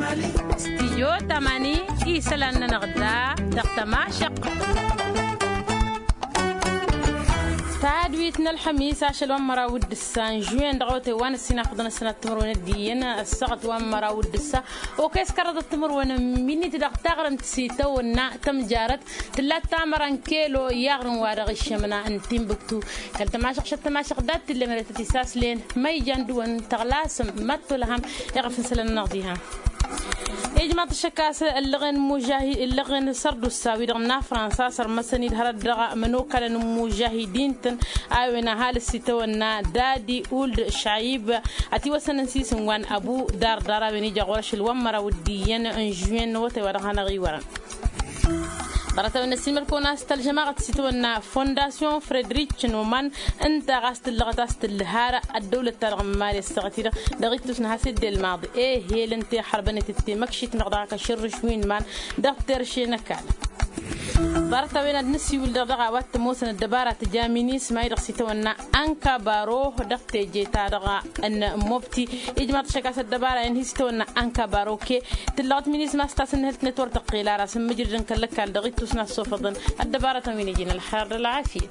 استيو تماني إيسلان نغدا دقتما شق تادويتنا الحميس عشان ومرا ود السان جوين دغوتي وانا السنة خدنا السنة التمر وانا دينا السقط ومرا ود السا وكيس كرد التمر وانا مني تدق تغرن تسيتا ونا تم جارت تلا تامران كيلو يغرن وارغ الشمنا انتين بكتو كل تماشق شت تماشق دات اللي مرت تساس لين ما يجندون تغلاسم ماتو لهم يغفن سلنا نغديها يا جماعة الشكاس اللغن مجاهد اللغن سردو الساوي دغنا فرنسا صار مسني الهرد دغا منو كان مجاهدين تن ايونا هال الستونا دادي اولد شعيب اتي وسن سيسن وان ابو دار دارا بني جغورش الومره وديين ان جوين وتي ورهنا غيورن براتو النسيم الكوناس الجماعة ستونا فونداسيون فريدريك نومان انت غاست اللغتاست الهارة الدولة الترغمالي السغتيرة دغيتوس نهاسد الماضي ايه هي انت حربنة التمكشيت مقدعك شر شوين مان دكتور شينكال براتو النسي والدغا وات موسن الدبارة تجاميني سمايد ستونا انكا بارو دكتي جيتا دغا ان موبتي اجماع شكاس الدبارة ان ستونا انكا بارو كي تلات مينيس ماستاسن هلت نتور تقيلا راس مجرن كلكال دغيتو سنا صوفضن الدبارة وين يجينا الحر العافية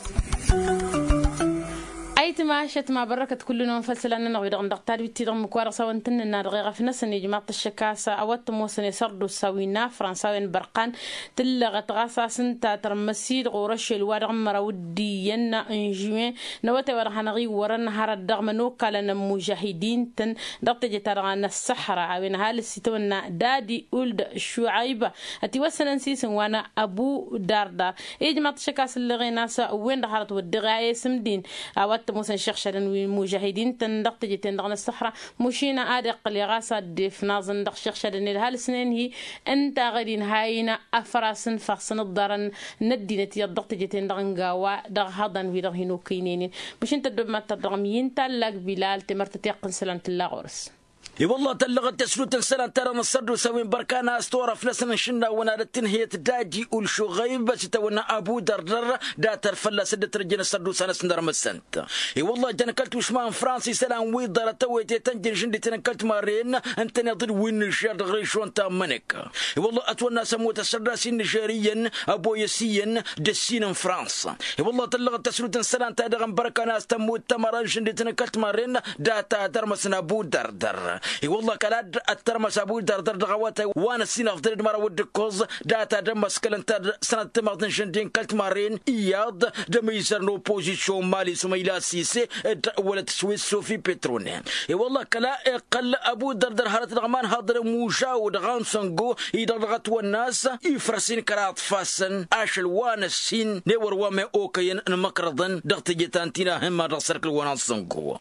أيت ما شت ما بركة كلنا مفصلنا نغير عندك تاريخ تيرم مكوار سوانتن النار في ناس اللي جماعة الشكاسة أوت موسن يسردوا سوينا فرنساوين برقان تلغت غاسا سنتا ترمسيد غورش الورق مرودي ينا انجوين نوات ورحنا غي ورنا هار الدغم نوكا لنا مجاهدين تن دقت جترغنا الصحراء عوين هال الستونا دادي ولد شعيبة أتي وسنا نسيسن وانا أبو داردار إيه جماعة الشكاسة اللي غي ناسا وين دخلت والدغاية سمدين أوت موسن شيخ المجاهدين تندق تجي تندقنا الصحراء مشينا أدق اللي غاسا ديف نازن دق شيخ شدن هالسنين هي أنت غادي نهاينا أفراس فخصن الدارن ندي نتي الدق تجي تندقن قوا دق هذا في دق هنو كينين مش أنت دم تدرمين تلاق بلال تمرت تيقن سلام تلاغورس اي والله تلغت تسلوت السنة ترى نصدر سوين بركانا استورة فلسنا شنا ونادت هي تداجي والشو غيب بس تونا ابو دردر داتر فلا سدت رجنا صدر سنة سندر مسنت اي والله تنكلت وشمان فرنسي سلام ويضر تويت تنجن جندي تنكلت مارين انت نضل وين الشر غريشو انت منك اي والله اتونا سموت السراسين نيجيريا ابو يسيا دسين فرنسا اي والله تلغت تسلوت السنة تدغن بركانا استموت تمرن جندي تنكلت مارين داتا درمسنا ابو دردر اي والله كلاد الترمس ابو دردر دغوات وانا السنه افضل مره ود كوز داتا دمس كلنت سنه تمغدن شندين كلت مارين اياد دميسر نو بوزيشن مالي سميلا سيسي ولا تسويس سوفي بترونين اي والله كلا قل ابو دردر هرت رغمان هضر موجا ودغان سنغو يدغت والناس يفرسين كرات فاسن اشل وانا السين نور وما اوكين مقرضن دغت جتانتينا هم رسرك وانا سنغو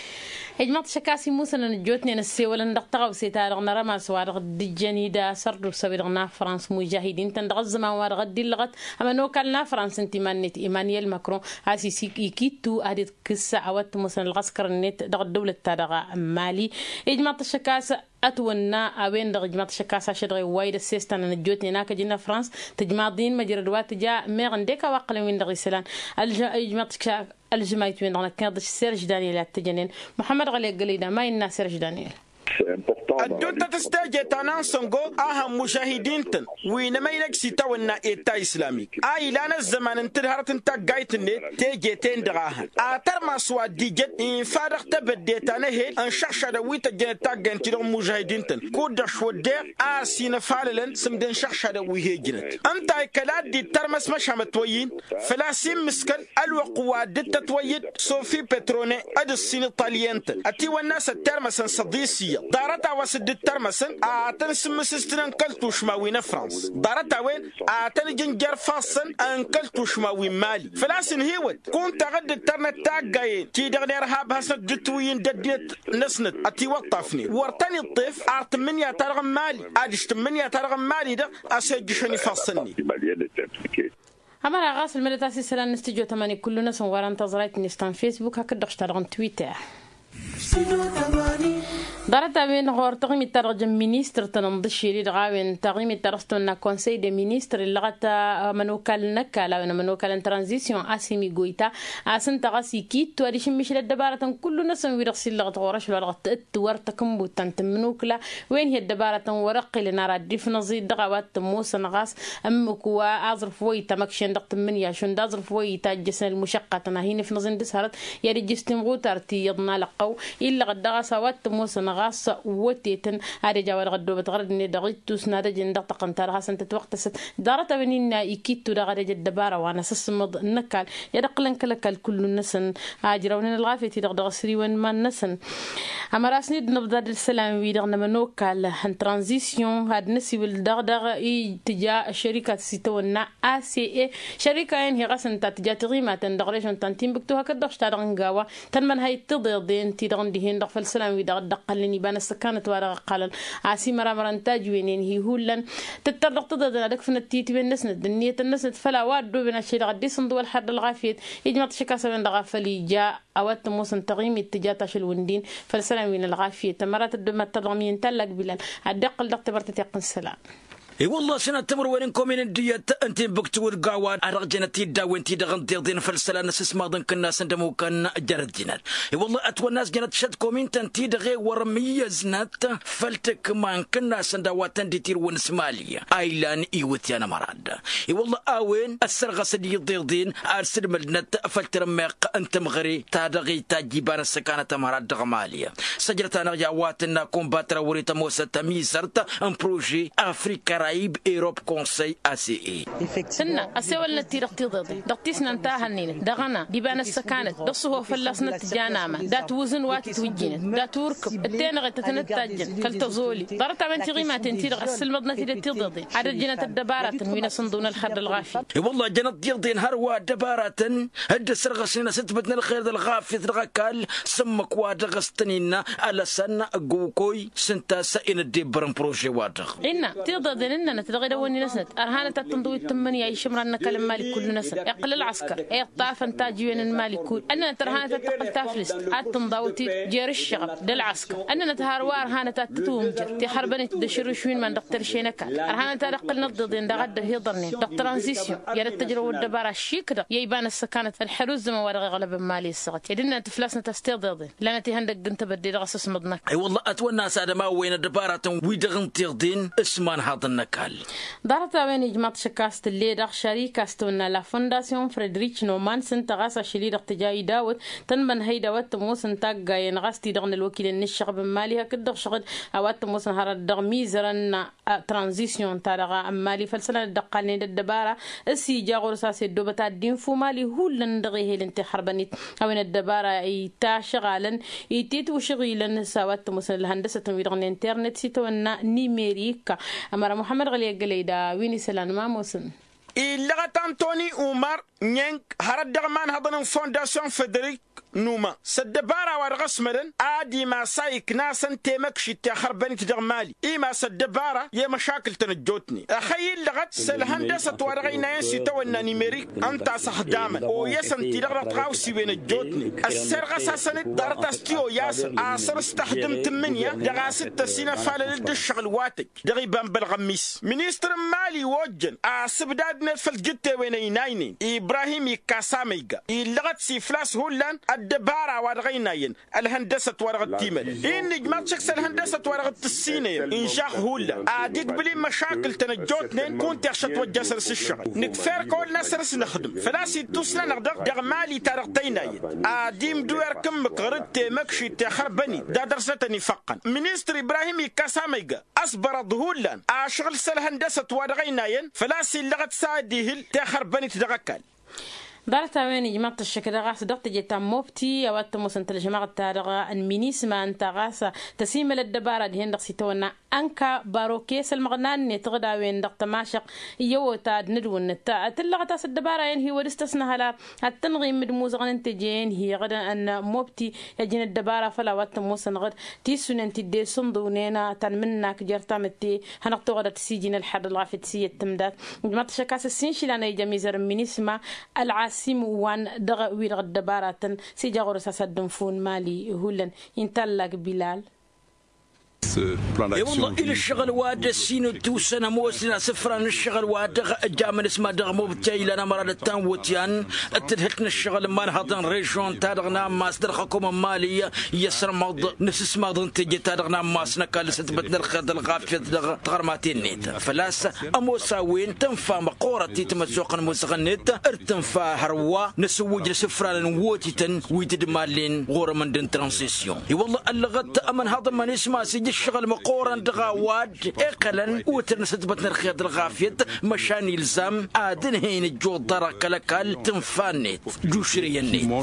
هجمات شكاسي موسى نجوتني نسي ولا ندقطع وسيتار نرى ما سوار دجاني دا سردو سبيرنا فرنسا مجاهدين تندغز ما وار غدي لغت اما نو كلنا فرنسا انتمانيت ايمانويل ماكرون اسيسي يكيتو اديت قصه عوت موسى العسكر النت دغ الدوله تاع مالي هجمات الشكاسه أتونا أبين دغجمات شكاسة شدغي وايد السيستان نجوتني ناك جينا فرنسا تجمعين مجردوات جا ميغن ديكا واقل من دغي سلان الجمات الجمايت وين دغنا كان سيرج دانيال تجنين محمد غلي قليدا ما ينا سيرج دانيال الدولة تستاجي تنانسونغو أهم مشاهدين تن وينما ينكسي تونا إيتا إسلاميك لانا الزمان انتظهرت انتا قايتني تيجي تندغاهن ما سوا ديجت إن فارغ تبديتانه هيل أن شخشة ويتا جنتا جنتي مجاهدين تن كودا شو دير سينا فاللن سمدن شخشة ويهي جنت انتا كلاد دي ترمس مشامة تويين فلاسين مسكن الوقوة دتا تويد صوفي بتروني أد السين طاليين تن أتي والناس الترمس صديسية دارتا وسد الترمسن أعتن سمسستن كلتو شماوين فرنسا دارتا وين أعتن جنجر فاصن أن كلتو شماوين مالي فلاسن هيوت كنت غد الترنت تاقاين تي دغنير هاب هسد دتوين دديت نسند أتي وقطفني ورتني الطيف أعت من يترغم مالي أدشت من يترغم مالي ده أسجشني فاصني أمر غاسل مدتاسي سلام نستجو تماني كلنا سنوارا انتظرات نستان فيسبوك هكذا اشتغل تويتر دارت بين غور تغمي ترجم مينستر تنضشي لي غاوين تغمي ترستنا كونسي دي مينستر اللي غتا منوكال نكالا منوكال ترانزيسيون اسيمي غويتا اسن تغاسي كيت وريش مش الدبارة كل ناس ويرسل لغت غورش لغت ورتكم بوتنت منوكلا وين هي الدبارة ورق لنا رديف نزيد دغوات موسى نغاس امكوا ازرف ويتا مكشن دقت من يا شون دازرف ويتا جسن المشقة هنا في نزين دسهرت يا رجستم غوتارتي يضنا لقو الا غد غاسوات موسى غاص وتيتن هذا جوال غدو بتغرد إني دقيت سنادة جندق تقنتار حسن تتوقت دارت بنينا يكيتو دغرد الدبارة وأنا سسمض النكال يدقلن كلكال كل النسن هاجرون الغافية دغدغ سري وين ما النسن أما راسني نبض السلام ويدغنا منوكال هن ترانزيسيون هاد نسي والدغدغ تجاه الشركة ستونا ACE شركة هي غسن تجاه تغيمة تندغريشن تنتين بكتوها كدغش تارنغاوا تنمن هاي تضيضين تيدغن دهين دغ فالسلام ويدغ دقل يبان السكانة ورا قال عاسي مرة تاجوين هي هولن تتطرق تضد هذاك في التيت بين نسند النية النسند فلا وادو بين الشيء غدي صندوق الحد الغافية يجمع تشكاسة من الغافلي جاء أوات موسن تغيم اتجاه تاشل وندين فالسلام من الغافية تمرات الدم التضامين تلق بلال الدقل دقت برتتيق السلام اي والله سنة تمر وينكم من الديات انت بكت والقاوان ارجنتي دا وانتي دغن دين فلسلا ناس ما ظن كنا سندمو كان جرد جنات اي والله اتو الناس جنات شدكم انت انتي دغي ورميه زنات فلتك ما كنا سندوات ديتير ونسماليه ايلان ايوت انا مراد اي والله اوين السرغه سدي دين ارسل ملنت فلترمق انت مغري تادغي تاجيبان السكانه مراد دغماليه سجلت انا جواتنا كومباترا وريتا موسى تميسرت ان بروجي افريكا ايروب كونسي ACE سنة أسوال نتي رقتي ضدي دقتيسنا انتهى النين دغنا ديبان السكانت دصه فلسنا تجانامة دات وزن وات توجين دات وركب التين غير تتنتاجن فلتزولي ضرت عمل تغيمة تنتي السلم ضنتي رتي ضدي عدد جنة الدبارة وين صندون الخد الغافي والله جنة ديضين هروا دبارة هد سرغ سنة ستبتنا الخير الغافي الغكال سمك وادغ استنينا على سنة قوكوي سنتا سئن الدبرن بروجي وادغ إنا تضدين إننا تلغي دواني نسنت أرهانة تنضوي التمنية يشمرنا كلام مالي كل نسن يقل العسكر يقطاف انتاجيين المالي كل أننا ترهانة تقل تافلس التنضوتي جير الشغب للعسكر أننا تهاروا أرهانة تتومجر تحربني تدشروا شوين من دكتور شينكا أرهانة تقل نضدين دغد هي ضرني دكتور ترانزيسيون يا التجربة والدبارة الشيكرة يبان السكانة الحروز ما ورغ غلب مالي الصغت يدنا تفلسنا تستيضضي لنا تهندق انت بدي رغسس مضنك اي والله اتونا ساده ما وين الدبارة ويدغن تيغدين اسمان هذا دارت وين جماعة شكاست اللي دخ شركة استونا لا فونداسيون فريدريك نومان سنتغاس شلي دخ تجاي داود تنمن هي داود موسن تاج ينغاستي دغن الوكيل النشغب مالي هكذا شغل اوات موسن هذا دغ ميزرن ترانزيسيون تاع مالي فلسنا دقالني الدبارة السي جاغور ساسي دوبتا دين فو مالي هولن دغي هي انت حربنيت اوين الدبارة اي تا شغالن يتيت وشغيلن سوات موسن الهندسة ويدغن الانترنت سيتونا نيميريكا امر محمد غلي قليدا ويني سلان ما موسن إلا أنتوني عمر نينك هرد دغمان هذا فونداسيون فريدريك نوما سدبارا ورغس مدن آدي ما سايك ناسن تيمك شتى خرباني تدغمالي إما سدبارا يا مشاكل تنجوتني أخيل لغت سلهندسة ورغينا ينسي تونا نيميريك أنت صح داما ويسن تدغر تغاوسي وين الجوتني السرغة ساسنت دارت استيو ياسر آسر استخدم تمنيا دغا 6 سنين فالا لد الشغل واتك دغي بالغميس منيستر مالي وجن أسبداد نفل جتة وين يناينين إبراهيم يكاساميغا إلغت سي فلاس هولان الدبارة ورغيناين الهندسة ورغت تيمل إن جمعت شخص الهندسة ورغت السينين إن شاء هولا أديك بلي مشاكل تنجوتنين كنت يخشط وجسرس الشغل نكفر كل ناس نخدم فلاسي توسنا نقدر دغمالي تارقتيناين أديم دوار كم قرد مكشي تخربني دا درستني فقا منيستر إبراهيم يكاساميغا أصبر ظهولا أشغل سالهندسة ورغيناين فلاسي لغت ساديهل تخربني تدغكال دارت وين جماعة الشكل غاس دقت جتا موبتي أوات موسن تلجماعة تارغا المينيسما أنت غاسا تسيم للدبارة دهين دقسي تونا أنكا باروكيس المغنان نتغدا وين دقت ماشق يو تاد ندون تلغا تاس الدبارة ين هي ورستسنا هلا التنغيم مدموز غن تجين هي غدا أن موبتي يجين الدبارة فلا وات موسن غد تيسون انت دي صندونينا تنمناك جرتا متي هنقطو غدا تسيجين الحد الغافي تسي التمدات جماعة الشكاس السين شلانا يجميزر المينيسما العاس قاسم وان دغ ويرغ الدبارة سيجا غرسا سدنفون مالي هولن ينتلق بلال. اي والله الى الشغل واد السينو توسنا موسنا سفران الشغل واد جامن اسمه دغ مبتاي لنا مراد تانوتيان اتدهتنا الشغل ما نهضن ريجون تادغنا ماس درخكم ماليه يسر موض نفس ما ظن تجي تادغنا ماسنا قال ستبتنا الخد الغافيه دغ تغرماتين نيت فلاس اموساوين تنفى مقورتي تمسوق المسغنيت ارتنفى هروا نسوج سفران ووتيتن ويتدمالين غور من دن ترانزيسيون اي والله اللغت امن هذا ما نسمع الشغل مقورن دغاواد اقلا وتنسدبتنا الخيط الغافيت مشان يلزم ادن هين الجو درك لكال تنفانيت جوشري النيت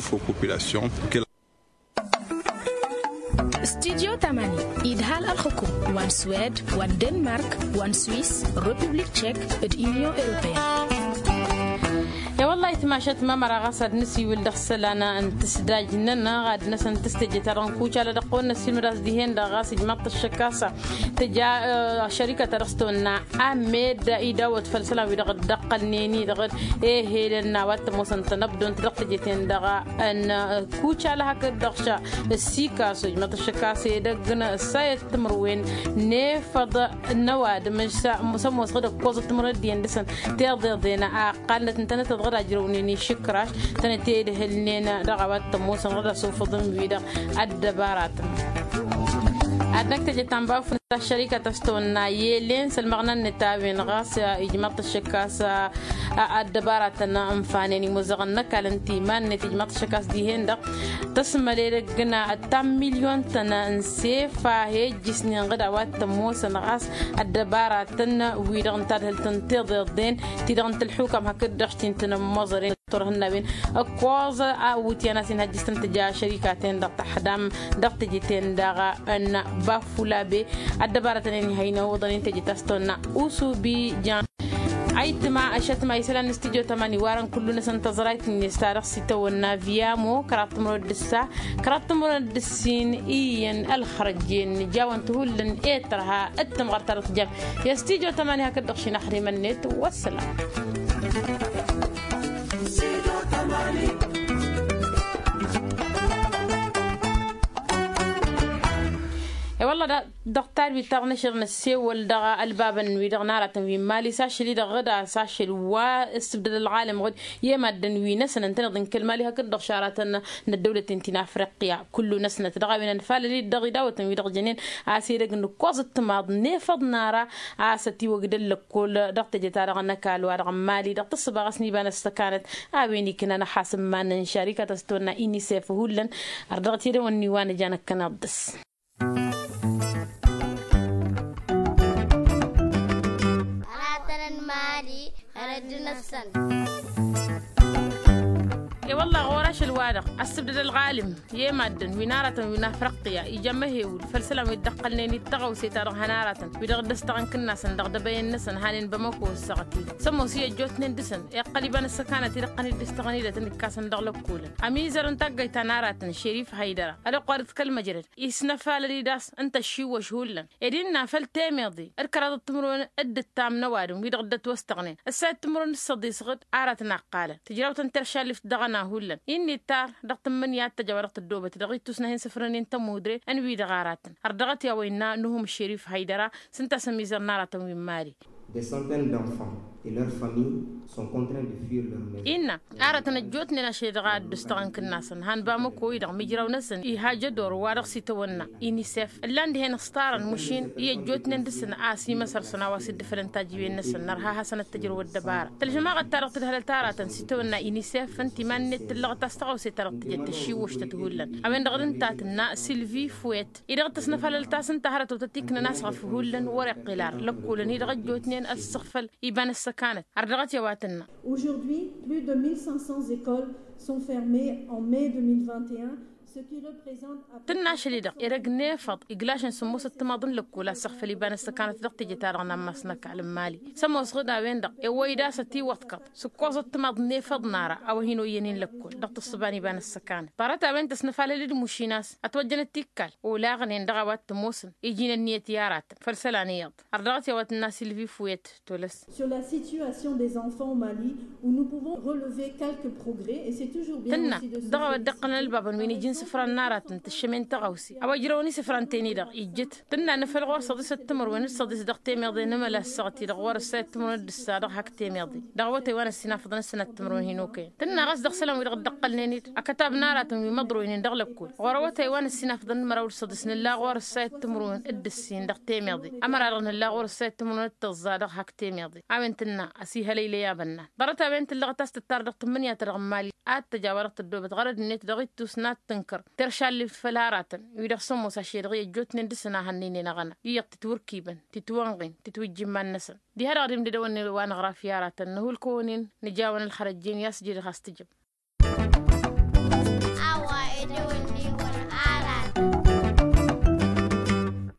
استديو 8 إدهال الحكوم وان سويد وان دنمارك وان سويس ريبوبليك تشيك اليونيون أوروبية. يا والله تماشت ما مرة غصد نسي والدخسل أنا أن تسداج ننا غاد ناس أن تستجي تران كوش على دقون نسي مراس دهين دا غاسج مط الشكاسة تجا شركة رستونا أمد إيدا وتفلسلا ويدا غد دقل نيني دا غد إيه هي لنا واتموسن تنبدون تدق تجتين دا أن كوش على هك الدخشة السيكاسة مط الشكاسة دقنا سايت تمروين نفض النواد مش مسموس غد كوز تمرد دين دسن تيض دينا أقل تنتنت غدا جروني شكراش تنتيد هلنينا رغبات تموسن غدا سوف ضم بيدا الدبارات أدنك تجي تنباو في الشركة تستونا يلين سلمغنا نتابين غاس إجماط الشكاسة الدبارات أنفانيني مزغنا كالنتي مان نتيجماط الشكاس دي هندا تسمى لرقنا 10 مليون تنا نسيفا هي جسني غدا وات موسن غاس الدبارات ويدغن تادهل تنتظر دين تيدغن تلحوكم هكذا دشتين تنا مزرين ترهن بين أقواز أوتيانا سين هجستن تجا شركاتين دق تحدام دق تجتين دغا أن بافولا بي الدبارة اللي هينا وضنين تجي تستونا أوسو بي جان عيت مع أشت ما يسلان استديو 8 وارن كلنا سنتظريت إني استارق سيتا والنافيامو كرات مرود الساعة كرات مرود السين إيان الخرجين جاوان تهولن إيترها التمغر ترط جام يا استديو 8 هكذا دخشي نحري منيت والسلام. والله ده دكتور بيتغنشر نسي والدغا الباب نويدغ نارة تنوي مالي ساشلي دغدا ساشل واستبدل العالم غد يما دنوي نسنا نتنضن كلمالي هكذا شاراتنا الدولة انتنا افريقيا كل نسنا تدغا من انفال لي دغي داو تنوي دغ جنين اسيرك انه كوز التماض نفض نارا اساتي وقدل كل دغت جتارغ نكال وارغ مالي دغت الصباغ سنيبان استكانت اويني كنا نحاسب ما نشاركة تستونا اني سيف هولن اردغتي دو النيوان جانك كنادس مالي أردنا السن يا والله غوراش الوادق السبد الغالم يمدن ونارة ونافرقيا يجمعه والفلسلة ويدقلني نتغو سيتار هنارة ويدغ دستغن كنا سندغ دبين نسن هانين بمكو السغتي سمو سيا جوتنين دسن يقلبان السكانة تلقني دستغني لتنكاسن دغلق كولا أميزر انتقى تنارة شريف هيدرة ألو قارد كلمة جرد يسنفال ريداس انت الشيو وشهولا يدينا فالتاميضي اركراد التمرون اد التام نوادم ويدغ دت وستغنين الساعة التمرون الصدي صغد عارة نقالة تجراو تنترشا اللي في دغنا هولن إني تار دقت من يات تجاورت الدوبة دقيت تسنهين سفرنين تمودري أنوي دغارات أردغت يا وينا نهم الشريف هيدرا سنتا سميزر نارة تنوي ماري. Des centaines d'enfants et leurs familles sont contraints de fuir leur maison. إن أردنا جوتنا نشيد غاد دستغن كناسن هان بامكو يدغ مجراو نسن إيهاجة دور وارغ سيتونا إني سيف اللاند هين ستارن مشين إيه جوتنا ندسن آسي مصر سنواسي دفرن تاجيوين نسن نرها حسن التجربة الدبارة تلجماغ التارق تدهل التارة سيتونا إني سيف فانتي من نتلغ تستغو سيتارق تجد تشيوش تتهولن أمين دغدن تاتنا سيلفي فويت إدغ تصنفال التاسن تهرت وتتيكنا ناس غفهولن ورق قلار لقولن إدغ جوتنين السخفل يبان السكانت أردغت يواتنا. Aujourd'hui, plus de 1500 écoles sont fermées en mai 2021. تنا شليدق إرق نيفض إقلاش نسموس التماضن لك ولا سقف لبان السكانة دق تجي تارغنا مسنك على المالي سمو صغدا وين دق إويدا ستي وثقط سكوز التماضن نيفض نارا أو هينو ينين لكول دق الصباني بان السكانة طارتا وين تسنفال لدي مشيناس أتوجن التكال ولا غنين دغوات تموسن يجينا النية تيارات فرسلانيات أردغت يوات الناس اللي في فويت تولس. Sur la situation des enfants au Mali où nous pouvons relever quelques progrès et c'est toujours bien aussi de se دغوا دقنا الباب وين يجين سفران نارات تشمين تغوسي أو جروني سفران تاني دغ يجت تنا نفل غور صديس التمر وين صديس دغ تيميضي نملا السغتي دغ ور السيد تمر الدسا دغ حق تيميضي دغوتي وانا السنة فضنا السنة التمر وين هنوكين تنا غاس دغ سلام ويدغ دقلني أكتاب نارات ويمضرو وين دغ لكول غوروتي وانا السنة فضنا مرا صديس نلا غور السيد تمر وين الدسين دغ تيميضي أمر رغن الله غور السيد تمر وين التغزا دغ حق تيميضي عوين تنا أسيها ليلي يا بنا درتا بنت اللي غتاست التاردغ تمنيا ترغمالي تجاورت الدوبة غرد النت دغيت توسنات تنكر ترشال اللي في فلارات ويدغ سمو ساشير غي جوت ندسنا هنيني نغنا يق تتوركيبن تتوانغين تتوجي ما النسن دي هذا غادي ندوني وانا غرافيارات انه الكونين نجاون الخرجين يسجل خاستجب